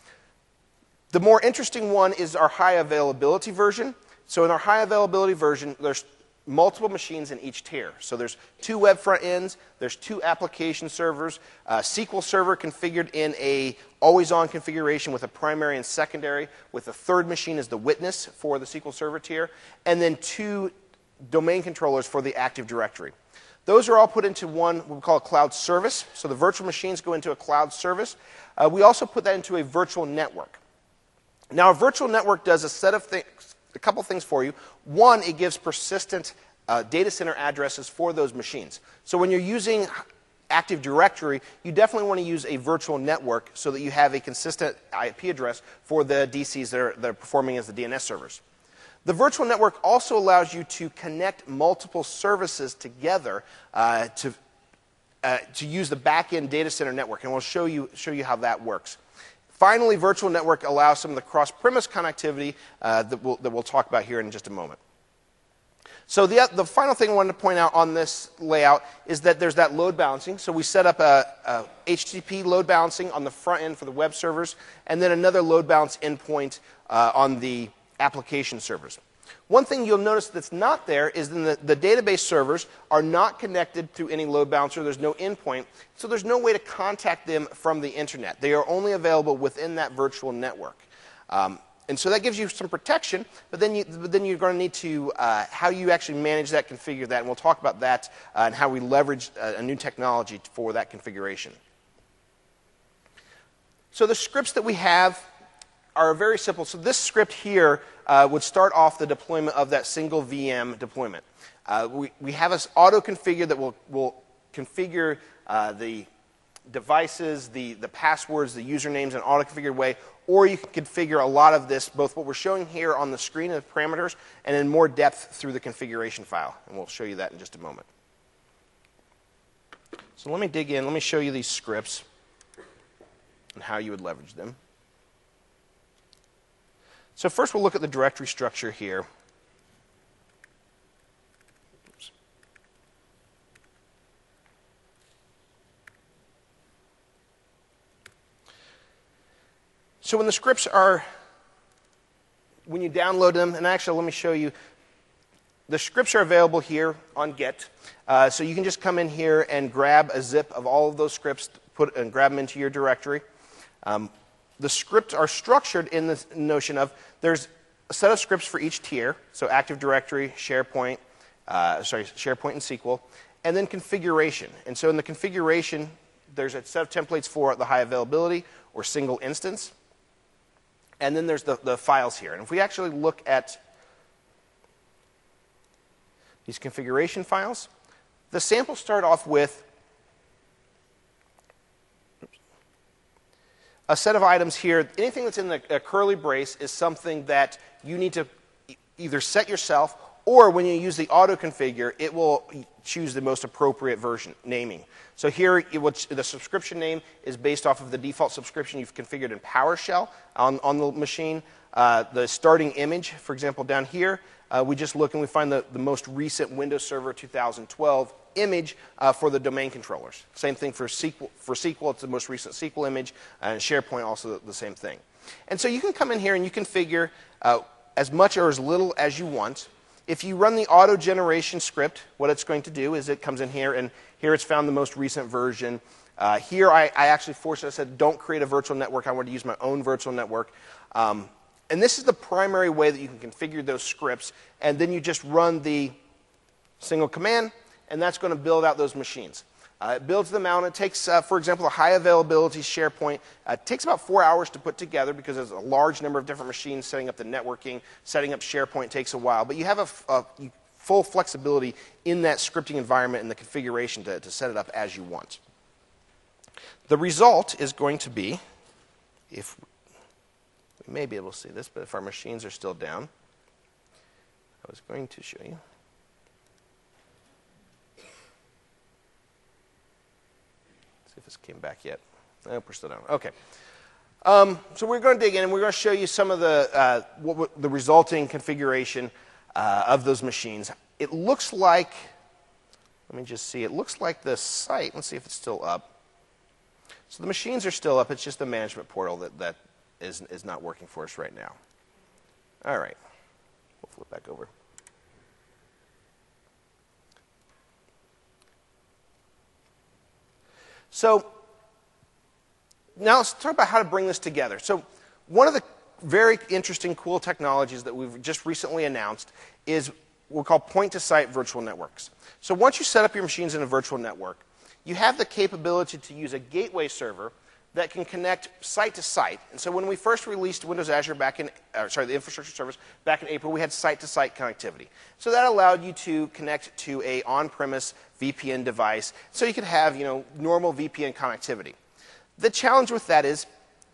The more interesting one is our high availability version. So in our high availability version, there's multiple machines in each tier. So there's 2 web front ends, there's 2 application servers, SQL Server configured in a always-on configuration with a primary and secondary, with a third machine as the witness for the SQL Server tier, and then 2 domain controllers for the Active Directory. Those are all put into one, what we call a cloud service. So the virtual machines go into a cloud service. We also put that into a virtual network. Now, a virtual network does a couple things for you. One, it gives persistent data center addresses for those machines. So when you're using Active Directory, you definitely want to use a virtual network so that you have a consistent IP address for the DCs that are performing as the DNS servers. The virtual network also allows you to connect multiple services together to use the back-end data center network, and we'll show you how that works. Finally, virtual network allows some of the cross-premise connectivity that we'll talk about here in just a moment. So the final thing I wanted to point out on this layout is that there's that load balancing. So we set up a HTTP load balancing on the front end for the web servers, and then another load balance endpoint on the application servers. One thing you'll notice that's not there is that the database servers are not connected through any load balancer. There's no endpoint, so there's no way to contact them from the internet. They are only available within that virtual network. And so that gives you some protection, but then you're going to need to, how you actually manage that, configure that, and we'll talk about that and how we leverage a new technology for that configuration. So the scripts that we have are very simple. So this script here would start off the deployment of that single VM deployment. We have an auto-configure that will configure the devices, the passwords, the usernames in an auto-configured way, or you can configure a lot of this, both what we're showing here on the screen as parameters and in more depth through the configuration file. And we'll show you that in just a moment. So let me dig in. Let me show you these scripts and how you would leverage them. So first we'll look at the directory structure here. Oops. So when the scripts are, when you download them, and actually let me show you, the scripts are available here on Git. So you can just come in here and grab a zip of all of those scripts, and grab them into your directory. The scripts are structured in the notion of there's a set of scripts for each tier, so Active Directory, SharePoint and SQL, and then configuration. And so in the configuration, there's a set of templates for the high availability or single instance. And then there's the files here. And if we actually look at these configuration files, the samples start off with a set of items here. Anything that's in the curly brace is something that you need to either set yourself, or when you use the auto-configure, it will choose the most appropriate version naming. So here, the subscription name is based off of the default subscription you've configured in PowerShell on the machine. The starting image, for example, down here, we just look and we find the most recent Windows Server 2012 image for the domain controllers. Same thing for SQL. For SQL, it's the most recent SQL image, and SharePoint also the same thing. And so you can come in here and you configure as much or as little as you want. If you run the auto generation script, what it's going to do is it comes in here, and here it's found the most recent version. Here I actually forced it. I said, don't create a virtual network. I want to use my own virtual network. And this is the primary way that you can configure those scripts. And then you just run the single command, and that's going to build out those machines. It builds them out. And it takes, for example, a high availability SharePoint. It takes about 4 hours to put together because there's a large number of different machines. Setting up the networking, setting up SharePoint takes a while. But you have full flexibility in that scripting environment and the configuration to set it up as you want. The result is going to be, if we may be able to see this, but if our machines are still down, I was going to show you. If this came back yet. Nope, we're still down. Okay. So we're going to dig in, and we're going to show you some of the resulting configuration of those machines. It looks like, let me just see, it looks like the site, let's see if it's still up. So the machines are still up. It's just the management portal that is not working for us right now. All right. We'll flip back over. So now let's talk about how to bring this together. So one of the very interesting, cool technologies that we've just recently announced is what we call point-to-site virtual networks. So once you set up your machines in a virtual network, you have the capability to use a gateway server that can connect site to site. And so when we first released Windows Azure back in, the infrastructure service back in April, we had site-to-site connectivity. So that allowed you to connect to a on-premise VPN device, so you could have, normal VPN connectivity. The challenge with that is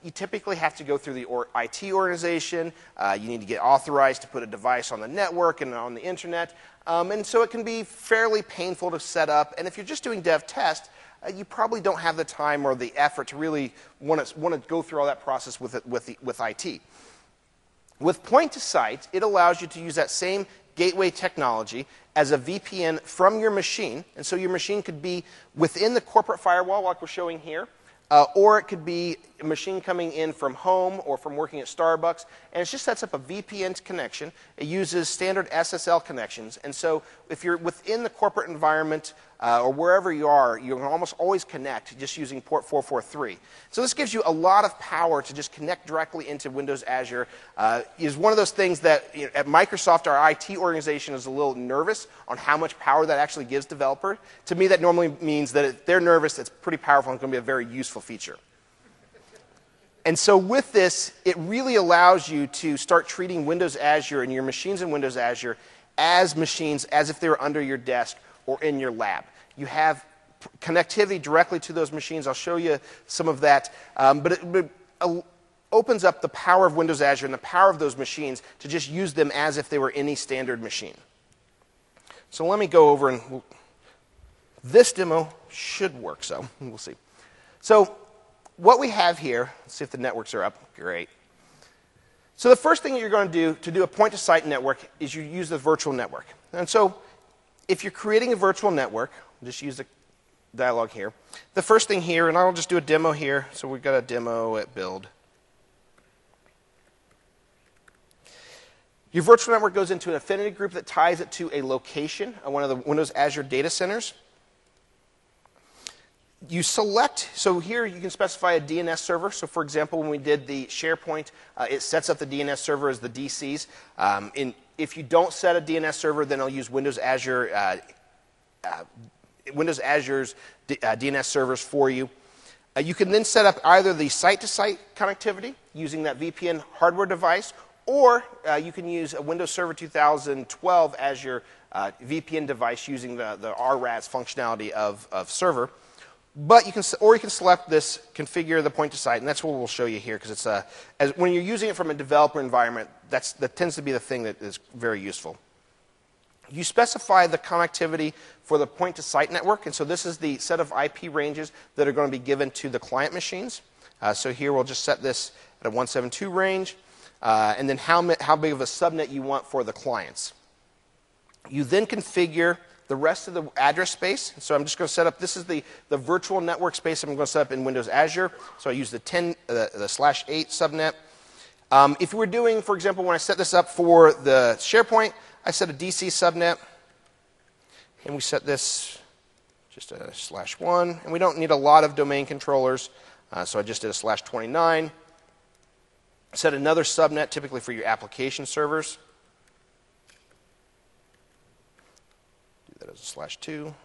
you typically have to go through the IT organization. You need to get authorized to put a device on the network and on the internet. And so it can be fairly painful to set up. And if you're just doing dev test, you probably don't have the time or the effort to really want to go through all that process with IT. With point-to-site, it allows you to use that same gateway technology as a VPN from your machine. And so your machine could be within the corporate firewall, like we're showing here, or it could be a machine coming in from home or from working at Starbucks. And it just sets up a VPN connection. It uses standard SSL connections. And so if you're within the corporate environment or wherever you can almost always connect just using port 443. So this gives you a lot of power to just connect directly into Windows Azure. Is one of those things that at Microsoft, our IT organization is a little nervous on how much power that actually gives developers. To me, that normally means that if they're nervous, it's pretty powerful and it's going to be a very useful feature. And so with this, it really allows you to start treating Windows Azure and your machines in Windows Azure as machines, as if they were under your desk or in your lab. You have connectivity directly to those machines. I'll show you some of that. But it opens up the power of Windows Azure and the power of those machines to just use them as if they were any standard machine. So let me go over and this demo should work, so we'll see. So what we have here, let's see if the networks are up. Great. So the first thing you're going to do a point-to-site network is you use the virtual network. And so if you're creating a virtual network, just use the dialog here. The first thing here, and I'll just do a demo here. So we've got a demo at build. Your virtual network goes into an affinity group that ties it to a location on one of the Windows Azure data centers. You select, so here you can specify a DNS server. So for example, when we did the SharePoint, it sets up the DNS server as the DCs. If you don't set a DNS server, then it'll use Windows Azure, Windows Azure's DNS servers for you. You can then set up either the site-to-site connectivity using that VPN hardware device, or you can use a Windows Server 2012 as your VPN device using the RRAS functionality of server. But you can select this, configure the point-to-site, and that's what we'll show you here, because it's when you're using it from a developer environment, that tends to be the thing that is very useful. You specify the connectivity for the point-to-site network, and so this is the set of IP ranges that are going to be given to the client machines. So here we'll just set this at a 172 range, and then how big of a subnet you want for the clients. You then configure the rest of the address space. So I'm just going to set up, this is the virtual network space I'm going to set up in Windows Azure. So I use the /8 subnet. If we were doing, for example, when I set this up for the SharePoint, I set a DC subnet, and we set this just a /1, and we don't need a lot of domain controllers, so I just did a /29. Set another subnet, typically for your application servers. Do that as a /2.2.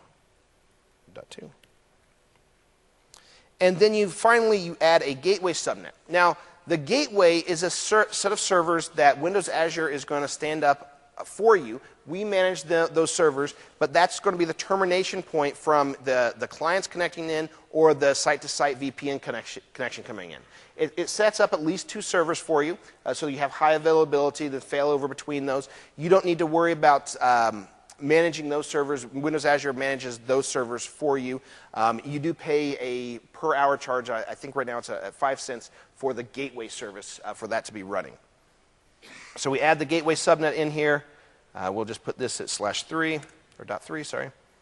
And then you add a gateway subnet. Now, the gateway is a set of servers that Windows Azure is going to stand up for you. We manage those servers, but that's going to be the termination point from the clients connecting in or the site-to-site VPN connection coming in. It sets up at least 2 servers for you, so you have high availability, the failover between those. You don't need to worry about managing those servers. Windows Azure manages those servers for you. You do pay a per-hour charge. I think right now it's at 5 cents for the gateway service for that to be running. So we add the gateway subnet in here. We'll just put this at /3, or .3, sorry.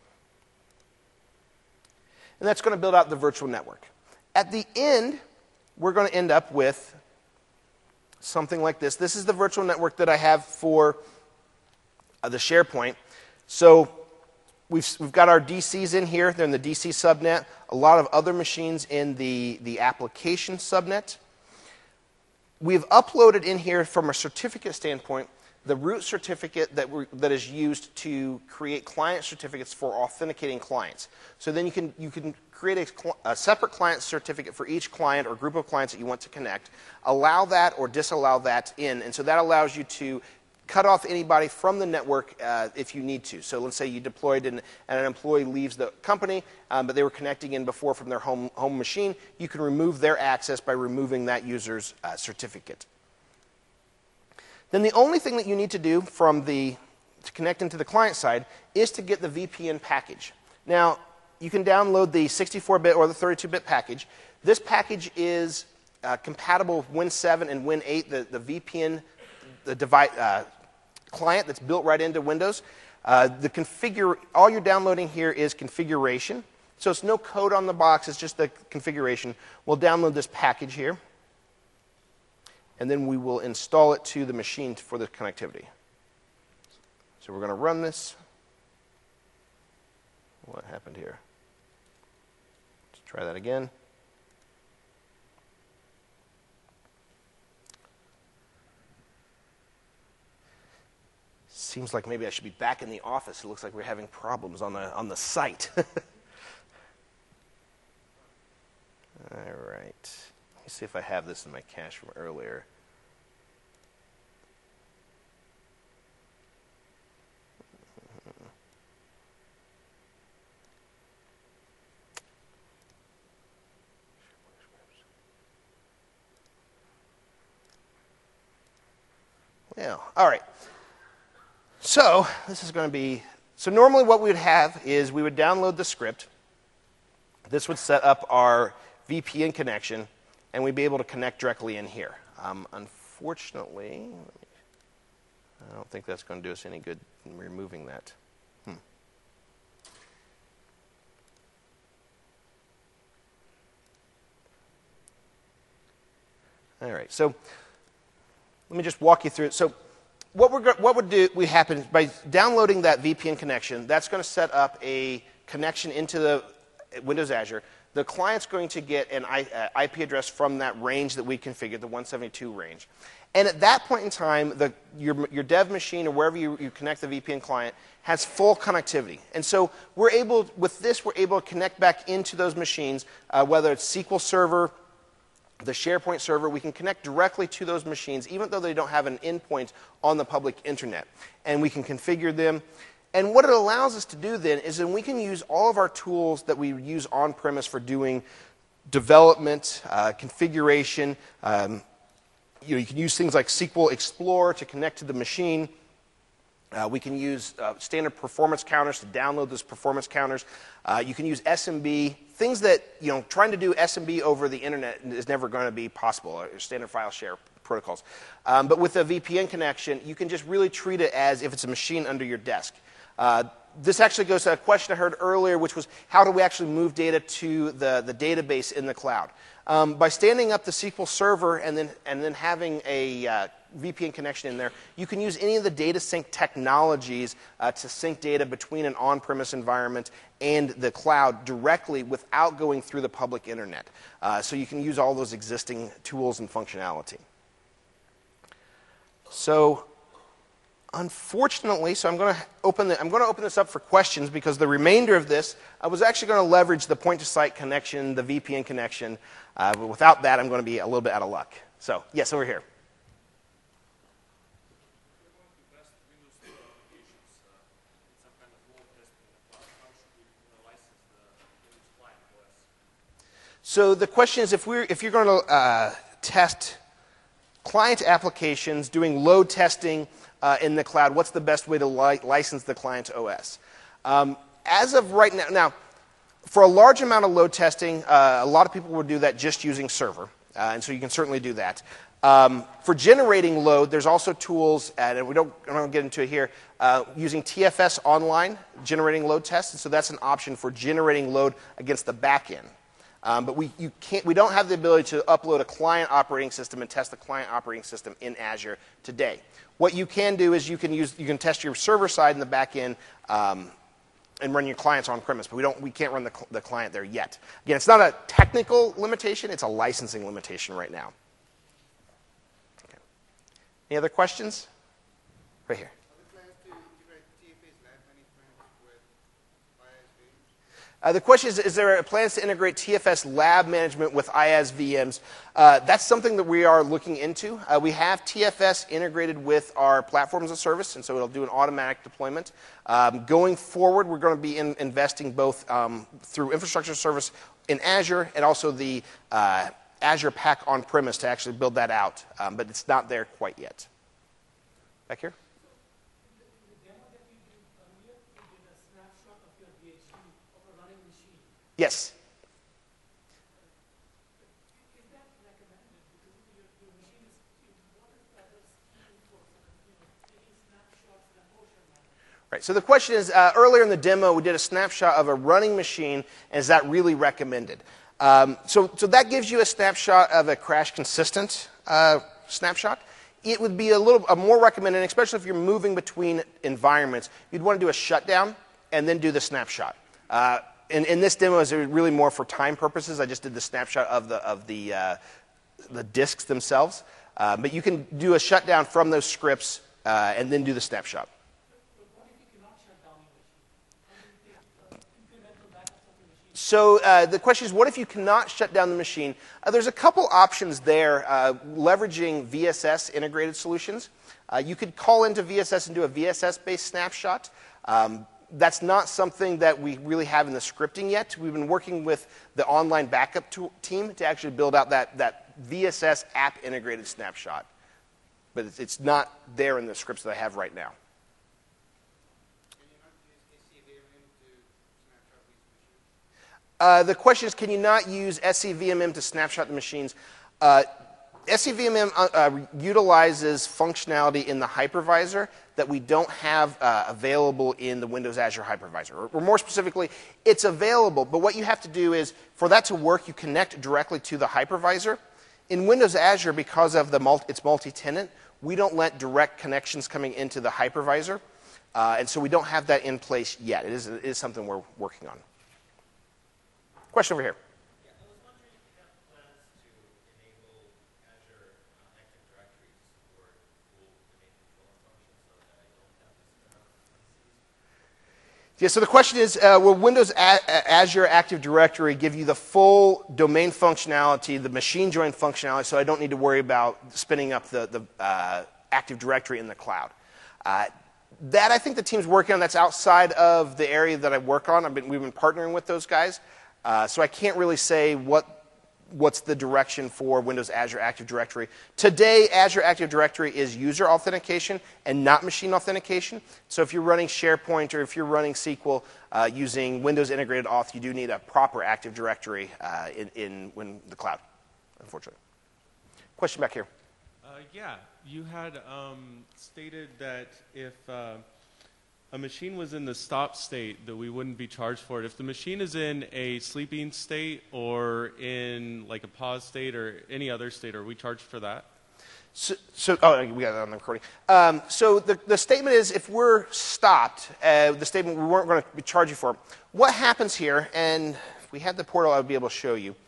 And that's going to build out the virtual network. At the end, we're going to end up with something like this. This is the virtual network that I have for the SharePoint. So we've got our DCs in here. They're in the DC subnet. A lot of other machines in the application subnet. We've uploaded in here from a certificate standpoint the root certificate that is used to create client certificates for authenticating clients. So then you can create a separate client certificate for each client or group of clients that you want to connect, allow that or disallow that in, and so that allows you to cut off anybody from the network if you need to. So let's say you deployed and an employee leaves the company, but they were connecting in before from their home machine. You can remove their access by removing that user's certificate. Then the only thing that you need to do to connect into the client side is to get the VPN package. Now, you can download the 64-bit or the 32-bit package. This package is compatible with Win 7 and Win 8, the VPN client that's built right into Windows. All you're downloading here is configuration. So it's no code on the box, it's just the configuration. We'll download this package here, and then we will install it to the machine for the connectivity. So we're going to run this. What happened here? Let's try that again. Seems like maybe I should be back in the office. It looks like we're having problems on the site. All right. Let me see if I have this in my cache from earlier. Yeah. All right. So this is going to be, so normally what we would have is we would download the script. This would set up our VPN connection, and we'd be able to connect directly in here. Unfortunately, I don't think that's going to do us any good in removing that. All right, so let me just walk you through it. So what would happen by downloading that VPN connection, that's going to set up a connection into the Windows Azure. The client's going to get an IP address from that range that we configured, the 172 range. And at that point in time, your dev machine or wherever you connect the VPN client has full connectivity. And so with this, we're able to connect back into those machines, whether it's SQL Server, the SharePoint server. We can connect directly to those machines, even though they don't have an endpoint on the public internet. And we can configure them. And what it allows us to do then is that we can use all of our tools that we use on-premise for doing development, configuration. You can use things like SQL Explorer to connect to the machine. We can use standard performance counters to download those performance counters. You can use SMB, things that, trying to do SMB over the internet is never going to be possible, or standard file share protocols. But with a VPN connection, you can just really treat it as if it's a machine under your desk. This actually goes to a question I heard earlier, which was how do we actually move data to the database in the cloud? By standing up the SQL server and then having a VPN connection in there, you can use any of the data sync technologies to sync data between an on-premise environment and the cloud directly without going through the public internet. So you can use all those existing tools and functionality. So unfortunately, I'm going to open this up for questions, because the remainder of this, I was actually going to leverage the point-to-site connection, the VPN connection. But without that, I'm going to be a little bit out of luck. So, yes, over here. So the question is, if you're going to test client applications, doing load testing in the cloud, what's the best way to license the client's OS? As of right now, for a large amount of load testing, a lot of people would do that just using Server, and so you can certainly do that. For generating load, there's also tools, and I don't get into it here, using TFS Online, generating load tests, and so that's an option for generating load against the back end. But we don't have the ability to upload a client operating system and test the client operating system in Azure today. What you can do is you can test your server side in the back end and run your clients on premise, but we can't run the client there yet. Again, it's not a technical limitation; it's a licensing limitation right now. Okay. Any other questions? Right here. The question is there plans to integrate TFS lab management with IaaS VMs? That's something that we are looking into. We have TFS integrated with our platform as a service, and so it'll do an automatic deployment. Going forward, we're going to be investing both through infrastructure service in Azure and also the Azure Pack on-premise to actually build that out, but it's not there quite yet. Back here? Yes. Right, so the question is, earlier in the demo, we did a snapshot of a running machine, and is that really recommended? So that gives you a snapshot of a crash-consistent snapshot. It would be a little more recommended, especially if you're moving between environments. You'd want to do a shutdown and then do the snapshot. In this demo, is really more for time purposes. I just did the snapshot of the disks themselves. But you can do a shutdown from those scripts and then do the snapshot. So the question is, what if you cannot shut down the machine? There's a couple options there, leveraging VSS integrated solutions. You could call into VSS and do a VSS-based snapshot. That's not something that we really have in the scripting yet. We've been working with the online backup team to actually build out that VSS app integrated snapshot. But it's not there in the scripts that I have right now. The question is, can you not use SCVMM to snapshot the machines? SCVMM utilizes functionality in the hypervisor that we don't have available in the Windows Azure hypervisor. Or more specifically, it's available, but what you have to do is, for that to work, you connect directly to the hypervisor. In Windows Azure, because of it's multi-tenant, we don't let direct connections coming into the hypervisor, and so we don't have that in place yet. It is something we're working on. Question over here. Yeah, I was wondering if you have plans to enable Azure Active Directory to support full domain controller functions so that I don't have this Yeah, so the question is, will Windows Azure Active Directory give you the full domain functionality, the machine join functionality, so I don't need to worry about spinning up the Active Directory in the cloud? That I think the team's working on. That's outside of the area that I work on. We've been partnering with those guys. So I can't really say what's the direction for Windows Azure Active Directory. Today, Azure Active Directory is user authentication and not machine authentication. So if you're running SharePoint or if you're running SQL using Windows Integrated Auth, you do need a proper Active Directory in the cloud, unfortunately. Question back here. Yeah, you had stated that if a machine was in the stop state, that we wouldn't be charged for it. If the machine is in a sleeping state or in like a pause state or any other state, are we charged for that? Oh, we got that on the recording. So the statement is, if we're stopped, the statement we weren't going to charge you for. What happens here, and if we had the portal, I would be able to show you.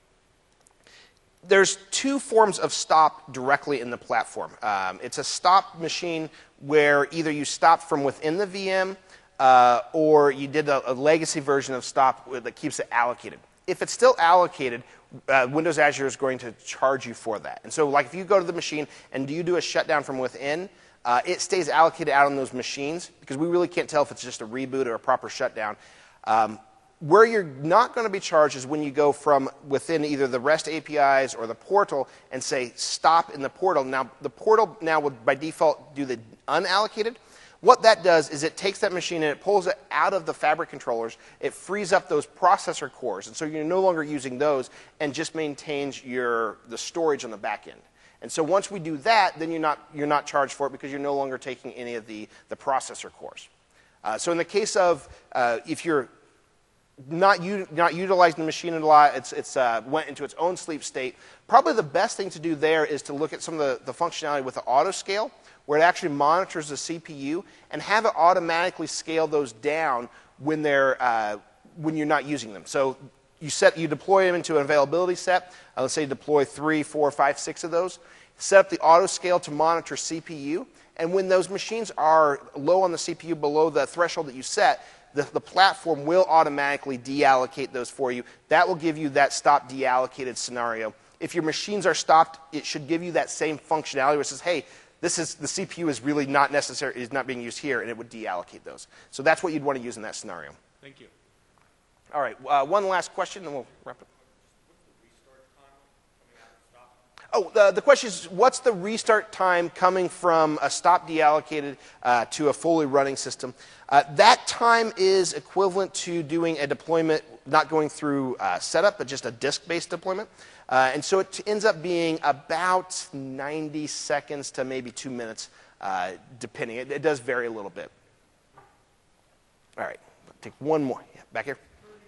There's two forms of stop directly in the platform. It's a stop machine where either you stop from within the VM or you did a legacy version of stop that keeps it allocated. If it's still allocated, Windows Azure is going to charge you for that. And so like if you go to the machine and you do a shutdown from within, it stays allocated out on those machines because we really can't tell if it's just a reboot or a proper shutdown. Where you're not going to be charged is when you go from within either the REST APIs or the portal and say stop in the portal. Now, the portal now would by default do the unallocated. What that does is it takes that machine and it pulls it out of the Fabric controllers. It frees up those processor cores, and so you're no longer using those and just maintains the storage on the back end. And so once we do that, then you're not charged for it because you're no longer taking any of the processor cores. So in the case of if you're not utilizing the machine a lot, it's went into its own sleep state. Probably the best thing to do there is to look at some of the functionality with the auto scale, where it actually monitors the CPU and have it automatically scale those down when you're not using them. So you deploy them into an availability set. Let's say deploy 3, 4, 5, 6 of those. Set up the auto scale to monitor CPU, and when those machines are low on the CPU, below the threshold that you set, the platform will automatically deallocate those for you. That will give you that stop deallocated scenario. If your machines are stopped, it should give you that same functionality where it says, hey, the CPU is really not necessary, is not being used here, and it would deallocate those. So that's what you'd want to use in that scenario. Thank you. All right, one last question, and we'll wrap it. Oh, the question is, what's the restart time coming from a stop deallocated to a fully running system? That time is equivalent to doing a deployment, not going through setup, but just a disk-based deployment. And so it ends up being about 90 seconds to maybe 2 minutes, depending. It does vary a little bit. All right, take one more. Yeah, back here.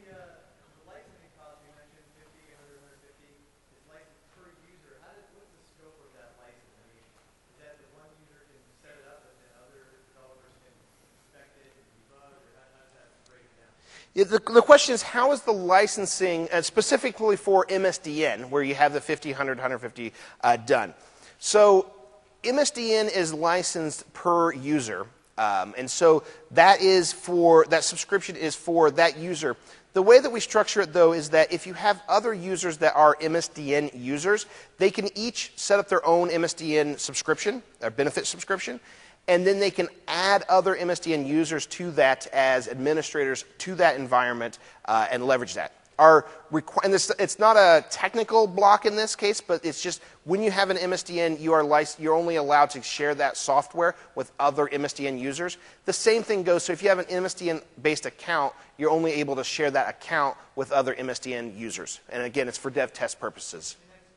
The question is, how is the licensing, specifically for MSDN, where you have the 50, 100, 150 done? So MSDN is licensed per user, and so that subscription is for that user. The way that we structure it, though, is that if you have other users that are MSDN users, they can each set up their own MSDN subscription, or benefit subscription, and then they can add other MSDN users to that as administrators to that environment and leverage that. And it's not a technical block in this case, but it's just when you have an MSDN, you're only allowed to share that software with other MSDN users. The same thing goes, so if you have an MSDN-based account, you're only able to share that account with other MSDN users. And again, it's for dev test purposes.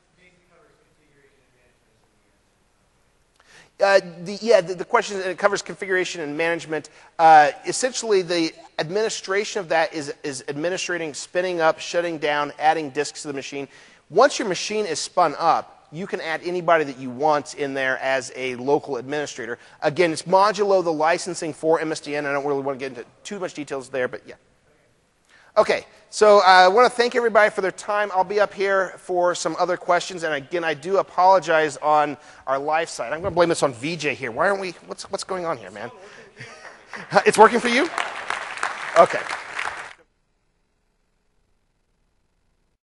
The question is, it covers configuration and management. Essentially, the administration of that is administrating, spinning up, shutting down, adding disks to the machine. Once your machine is spun up, you can add anybody that you want in there as a local administrator. Again, it's modulo the licensing for MSDN. I don't really want to get into too much details there, but yeah. Okay, so I want to thank everybody for their time. I'll be up here for some other questions, and again, I do apologize on our live side. I'm going to blame this on VJ here. Why aren't we? What's going on here, man? It's working for you? Okay.